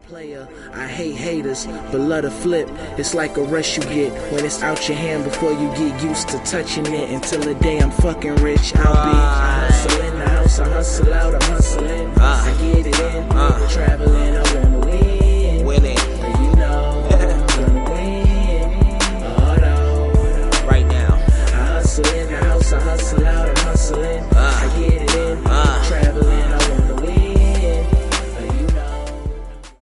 player. I hate haters, but love to flip. It's like a rush you get when it's out your hand before you get used to touching it. Until the day I'm fucking rich, I'll be. I hustle in the house, I hustle out, I'm hustling. I get it in, traveling, I want